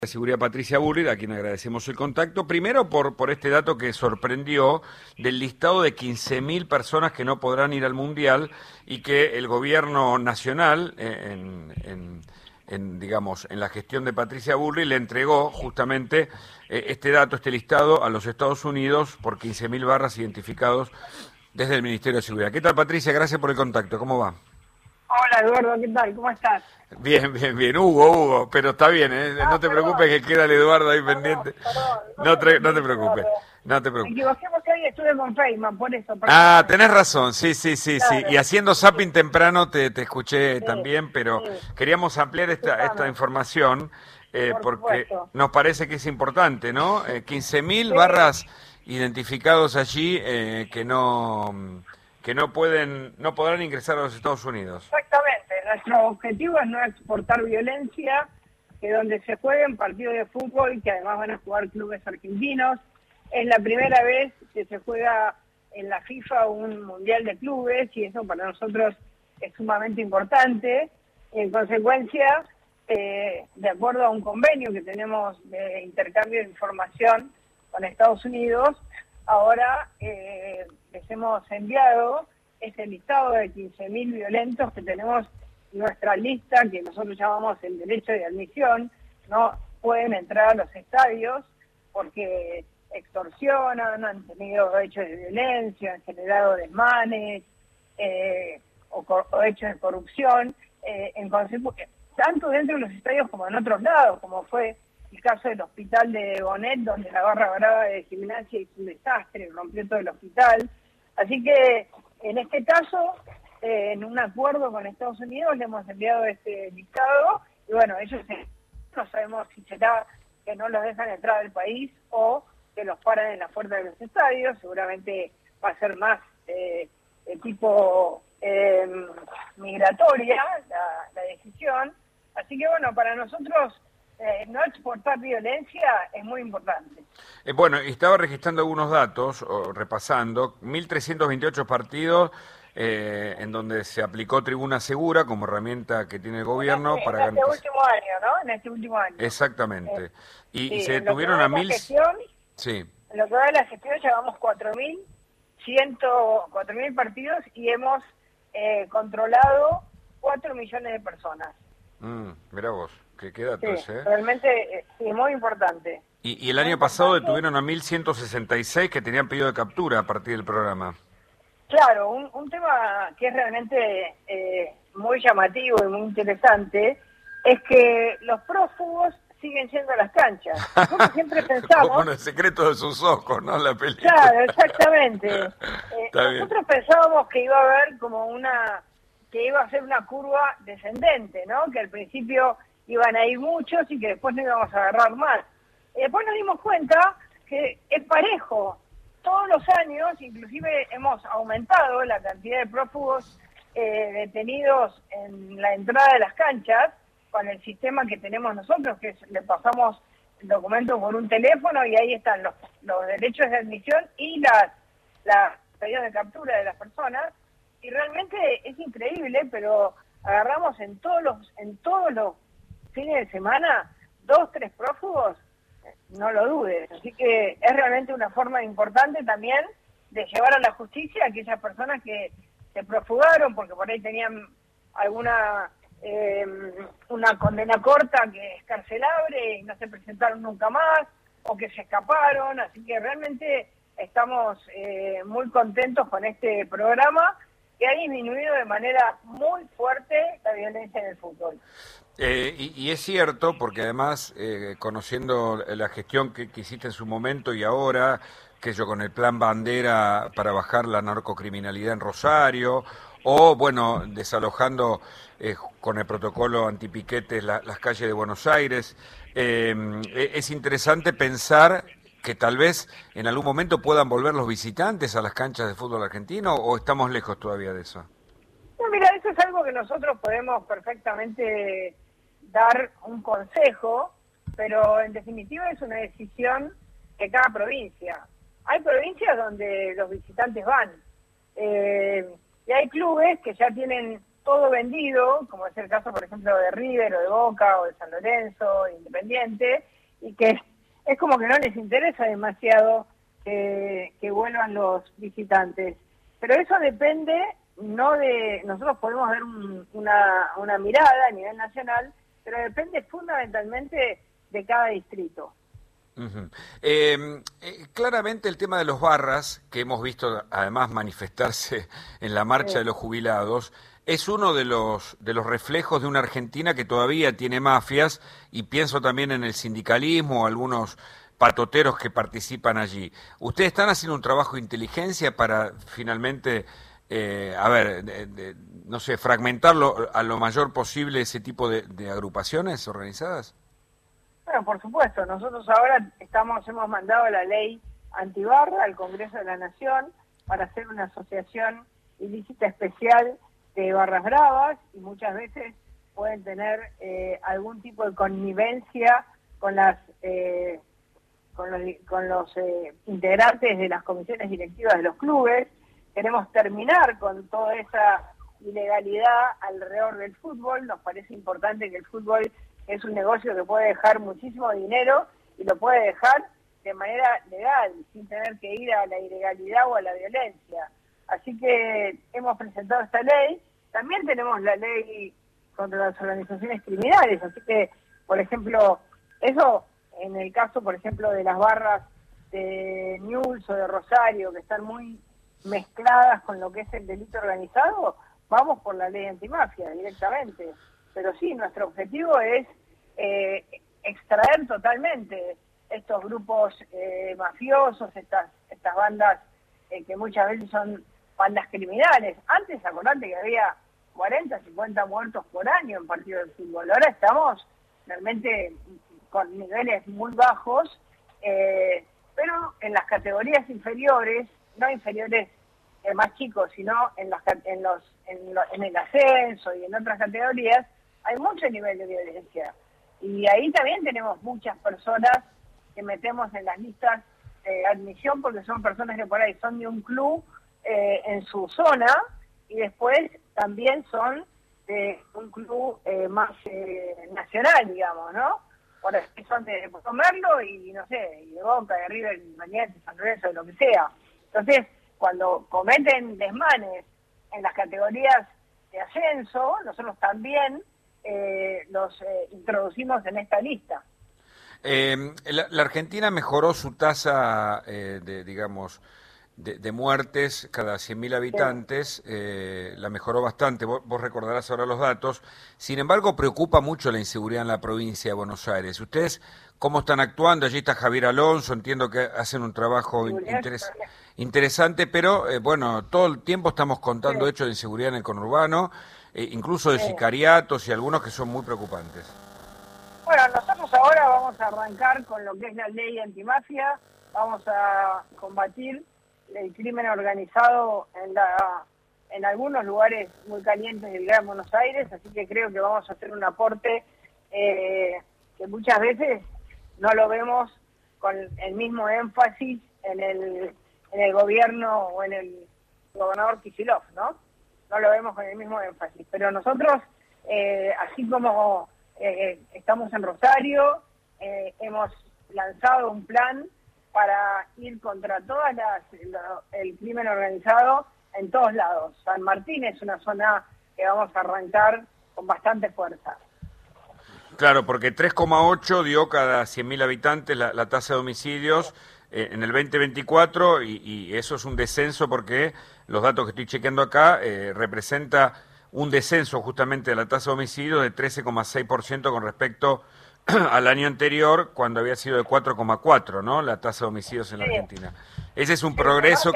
De Seguridad Patricia Bullrich, a quien agradecemos el contacto. Primero por este dato que sorprendió del listado de 15.000 personas que no podrán ir al Mundial y que el gobierno nacional, digamos, en la gestión de Patricia Bullrich, le entregó justamente este dato, este listado a los Estados Unidos por 15.000 barras identificados desde el Ministerio de Seguridad. ¿Qué tal, Patricia? Gracias por el contacto. ¿Cómo va? Hola, Eduardo, ¿qué tal? ¿Cómo estás? Bien, bien, bien. Hugo, pero está bien, ¿eh? No te preocupes que queda el Eduardo ahí pendiente. No te preocupes, no te Me preocupes. equivoqué porque hoy estuve con Feynman, por eso. Ah, tenés razón, sí. Claro. Y haciendo zapping temprano te escuché Sí, también, pero sí, queríamos ampliar esta información por porque supuesto. nos parece que es importante, ¿no? 15.000 Sí, barras identificados allí que no podrán ingresar a los Estados Unidos. exactamente. Nuestro objetivo es no exportar violencia, que donde se jueguen partidos de fútbol, que además van a jugar clubes argentinos. Es la primera vez que se juega en la FIFA un mundial de clubes y eso para nosotros es sumamente importante. En consecuencia, de acuerdo a un convenio que tenemos de intercambio de información con Estados Unidos, ahora les hemos enviado ese listado de 15.000 violentos que tenemos en nuestra lista, que nosotros llamamos el derecho de admisión. No pueden entrar a los estadios porque extorsionan, han tenido hechos de violencia, han generado desmanes o hechos de corrupción, tanto dentro de los estadios como en otros lados, como fue el caso del hospital de Bonet, donde la barra brava de Gimnasia hizo un desastre, rompió todo el hospital. Así que, en este caso, en un acuerdo con Estados Unidos, le hemos enviado este listado, y bueno, ellos no sabemos si será que no los dejan entrar al país o que los paran en la puerta de los estadios. Seguramente va a ser más de tipo migratoria la decisión. Así que bueno, para nosotros no exportar violencia es muy importante. Bueno, estaba registrando algunos datos, repasando, 1.328 partidos en donde se aplicó tribuna segura como herramienta que tiene el gobierno para en este garantizar... último año, ¿no? En este último año. Exactamente. Y Sí, se en lo que detuvieron va a de la 1.000... gestión, Sí. en lo que va de la gestión llevamos 4.000 partidos y hemos controlado 4 millones de personas. Mirá vos, qué dato Sí, ese, ¿eh? realmente sí, muy importante. Y el Muy año pasado importante. detuvieron a 1.166 que tenían pedido de captura a partir del programa. Claro, un tema que es realmente muy llamativo y muy interesante es que los prófugos siguen siendo las canchas. Nosotros siempre pensamos... Como en el secreto de sus ojos, ¿no? La película. Claro, exactamente. Está bien. Nosotros pensábamos que iba a haber que iba a ser una curva descendente, ¿no? Que al principio iban a ir muchos y que después no íbamos a agarrar más. Después nos dimos cuenta que es parejo. Todos los años, inclusive hemos aumentado la cantidad de prófugos detenidos en la entrada de las canchas con el sistema que tenemos nosotros, que le pasamos el documento por un teléfono y ahí están los derechos de admisión y las pedidos de captura de las personas. Y realmente es increíble, pero agarramos en todos los fines de semana 2, 3 prófugos, no lo dudes. Así que es realmente una forma importante también de llevar a la justicia a aquellas personas que se profugaron porque por ahí tenían una condena corta que es carcelable y no se presentaron nunca más, o que se escaparon. Así que realmente estamos muy contentos con este programa que ha disminuido de manera muy fuerte la violencia en el fútbol. Y es cierto, porque además, conociendo la gestión que hiciste en su momento y ahora, que yo con el plan Bandera para bajar la narcocriminalidad en Rosario, o bueno, desalojando con el protocolo antipiquetes las calles de Buenos Aires, es interesante pensar que tal vez en algún momento puedan volver los visitantes a las canchas de fútbol argentino, o estamos lejos todavía de eso. No, mira, eso es algo que nosotros podemos perfectamente dar un consejo, pero en definitiva es una decisión de cada provincia. Hay provincias donde los visitantes van y hay clubes que ya tienen todo vendido, como es el caso, por ejemplo, de River o de Boca o de San Lorenzo, Independiente, y que es como que no les interesa demasiado que vuelvan los visitantes. Pero eso depende, no de... Nosotros podemos ver una mirada a nivel nacional, pero depende fundamentalmente de cada distrito. Uh-huh. Claramente el tema de los barras, que hemos visto además manifestarse en la marcha de los jubilados, es uno de los reflejos de una Argentina que todavía tiene mafias, y pienso también en el sindicalismo, algunos patoteros que participan allí. ¿Ustedes están haciendo un trabajo de inteligencia para finalmente, no sé, fragmentarlo a lo mayor posible ese tipo de agrupaciones organizadas? Bueno, por supuesto, nosotros ahora hemos mandado la ley antibarra al Congreso de la Nación para hacer una asociación ilícita especial de barras bravas, y muchas veces pueden tener algún tipo de connivencia con los integrantes de las comisiones directivas de los clubes. Queremos terminar con toda esa ilegalidad alrededor del fútbol. Nos parece importante que el fútbol es un negocio que puede dejar muchísimo dinero, y lo puede dejar de manera legal, sin tener que ir a la ilegalidad o a la violencia. Así que hemos presentado esta ley. También tenemos la ley contra las organizaciones criminales, así que, por ejemplo, eso en el caso, por ejemplo, de las barras de Newell's o de Rosario, que están muy mezcladas con lo que es el delito organizado, vamos por la ley antimafia directamente. Pero sí, nuestro objetivo es extraer totalmente estos grupos mafiosos, estas bandas que muchas veces son bandas criminales. Antes, acordate que había 40, 50 muertos por año en partidos de fútbol. Ahora estamos realmente con niveles muy bajos, pero en las categorías inferiores, no inferiores más chicos, sino en el ascenso y en otras categorías, hay mucho nivel de violencia. Y ahí también tenemos muchas personas que metemos en las listas de admisión, porque son personas que por ahí son de un club en su zona, y después también son de un club más nacional, digamos, ¿no? Por eso son de Merlo y no sé, y de Boca, de River, de Independiente, San Lorenzo, de lo que sea. Entonces, cuando cometen desmanes en las categorías de ascenso, nosotros también los introducimos en esta lista. La Argentina mejoró su tasa de muertes cada 100.000 habitantes, la mejoró bastante, vos recordarás ahora los datos. Sin embargo, preocupa mucho la inseguridad en la provincia de Buenos Aires. ¿Ustedes cómo están actuando? Allí está Javier Alonso, entiendo que hacen un trabajo interesante, pero bueno, todo el tiempo estamos contando hechos de inseguridad en el conurbano, incluso de sicariatos y algunos que son muy preocupantes. Bueno, nosotros ahora vamos a arrancar con lo que es la ley antimafia, vamos a combatir el crimen organizado en algunos lugares muy calientes del Gran Buenos Aires, así que creo que vamos a hacer un aporte que muchas veces no lo vemos con el mismo énfasis en el gobierno o en el gobernador Kicillof, ¿no? No lo vemos con el mismo énfasis, pero nosotros, así como estamos en Rosario, hemos lanzado un plan para ir contra el crimen organizado en todos lados. San Martín es una zona que vamos a arrancar con bastante fuerza. Claro, porque 3,8 dio cada 100.000 habitantes la tasa de homicidios en el 2024, y eso es un descenso porque los datos que estoy chequeando acá representa un descenso justamente de la tasa de homicidios de 13,6% con respecto al año anterior, cuando había sido de 4,4, ¿no? La tasa de homicidios en la Argentina. Ese es un progreso.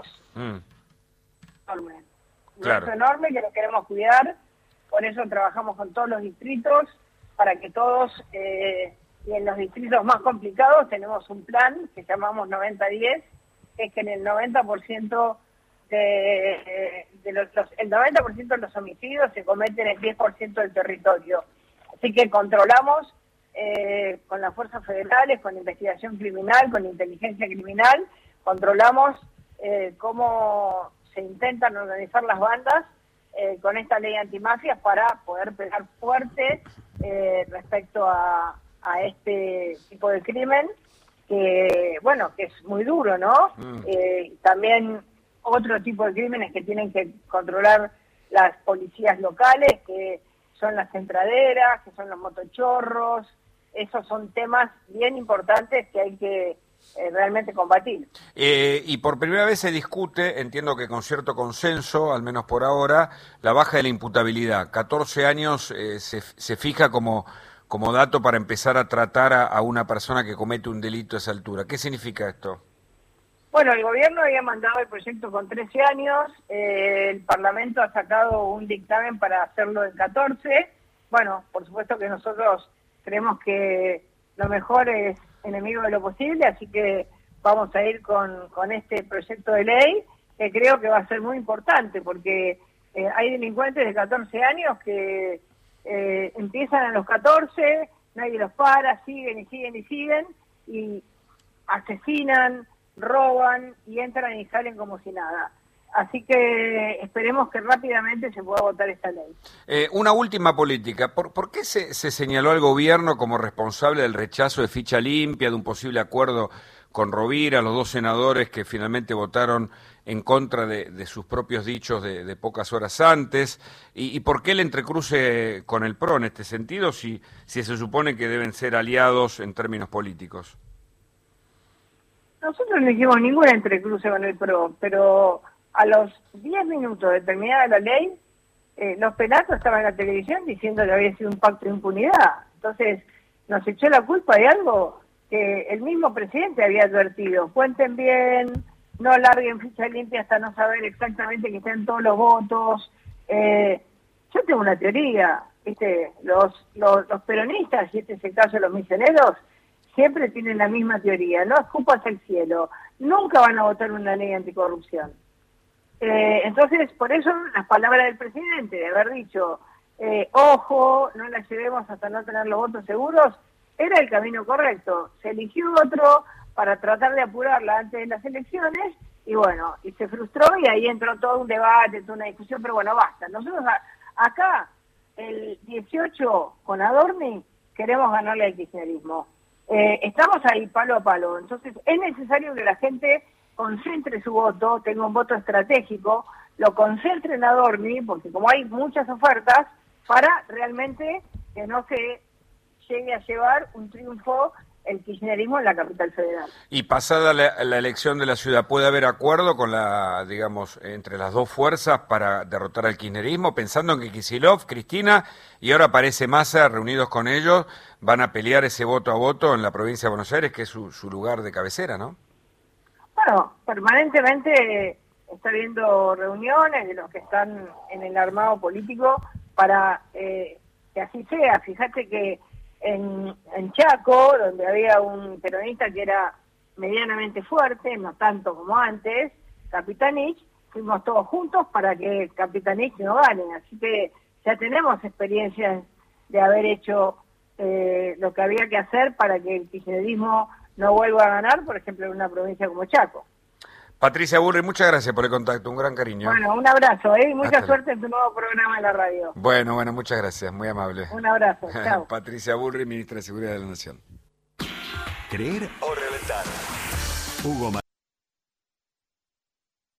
Enorme. Claro. Es enorme, que lo queremos cuidar, por eso trabajamos con todos los distritos, para que todos, y en los distritos más complicados tenemos un plan que llamamos 90-10, que es que en el 90% el 90% de los homicidios se cometen en el 10% del territorio. Así que controlamos con las fuerzas federales, con investigación criminal, con inteligencia criminal, controlamos cómo se intentan organizar las bandas con esta ley antimafias para poder pegar fuerte respecto a este tipo de crimen, que bueno, que es muy duro, ¿no? También otro tipo de crímenes que tienen que controlar las policías locales, que son las entraderas, que son los motochorros. Esos son temas bien importantes que hay que realmente combatir. Y por primera vez se discute, entiendo que con cierto consenso, al menos por ahora, la baja de la imputabilidad. 14 años se fija como dato para empezar a tratar a una persona que comete un delito a esa altura. ¿Qué significa esto? Bueno, el gobierno había mandado el proyecto con 13 años, el Parlamento ha sacado un dictamen para hacerlo en 14. Bueno, por supuesto que nosotros creemos que lo mejor es enemigo de lo posible, así que vamos a ir con este proyecto de ley, que creo que va a ser muy importante, porque hay delincuentes de 14 años que empiezan a los 14, nadie los para, siguen y siguen y siguen, y asesinan, roban y entran y salen como si nada. Así que esperemos que rápidamente se pueda votar esta ley. Una última política. ¿Por qué se señaló al gobierno como responsable del rechazo de ficha limpia, de un posible acuerdo con Rovira, los 2 senadores que finalmente votaron en contra de sus propios dichos de pocas horas antes? ¿Y por qué el entrecruce con el PRO en este sentido, si se supone que deben ser aliados en términos políticos? Nosotros no hicimos ningún entrecruce con el PRO, pero a los 10 minutos de terminada la ley, los Pelatos estaban en la televisión diciendo que había sido un pacto de impunidad. Entonces, nos echó la culpa de algo que el mismo presidente había advertido. Cuenten bien, no larguen ficha limpia hasta no saber exactamente que estén todos los votos. Yo tengo una teoría, ¿viste? Los peronistas, y este es el caso de los misioneros, siempre tienen la misma teoría, no escupas el cielo, nunca van a votar una ley anticorrupción. Entonces, por eso las palabras del presidente, de haber dicho, ojo, no la llevemos hasta no tener los votos seguros, era el camino correcto. Se eligió otro para tratar de apurarla antes de las elecciones, y bueno, y se frustró, y ahí entró todo un debate, toda una discusión, pero bueno, basta. Nosotros acá, el 18, con Adorni, queremos ganarle al kirchnerismo. Estamos ahí palo a palo, entonces es necesario que la gente concentre su voto, tenga un voto estratégico, lo concentre en Adorni, porque como hay muchas ofertas, para realmente que no se llegue a llevar un triunfo el kirchnerismo en la capital federal. Y pasada la elección de la ciudad, ¿puede haber acuerdo con entre las dos fuerzas para derrotar al kirchnerismo? Pensando en que Kicillof, Cristina y ahora aparece Massa, reunidos con ellos, van a pelear ese voto a voto en la provincia de Buenos Aires, que es su lugar de cabecera, ¿no? Bueno, permanentemente está habiendo reuniones de los que están en el armado político para que así sea. Fíjate que en Chaco, donde había un peronista que era medianamente fuerte, no tanto como antes, Capitanich, fuimos todos juntos para que Capitanich no gane. Así que ya tenemos experiencias de haber hecho lo que había que hacer para que el kirchnerismo no vuelva a ganar, por ejemplo, en una provincia como Chaco. Patricia Burri, muchas gracias por el contacto, un gran cariño. Bueno, un abrazo, y mucha suerte en tu nuevo programa de la radio. Bueno, muchas gracias, muy amable. Un abrazo, chao. Patricia Burri, ministra de Seguridad de la Nación. ¿Creer o reventar? Hugo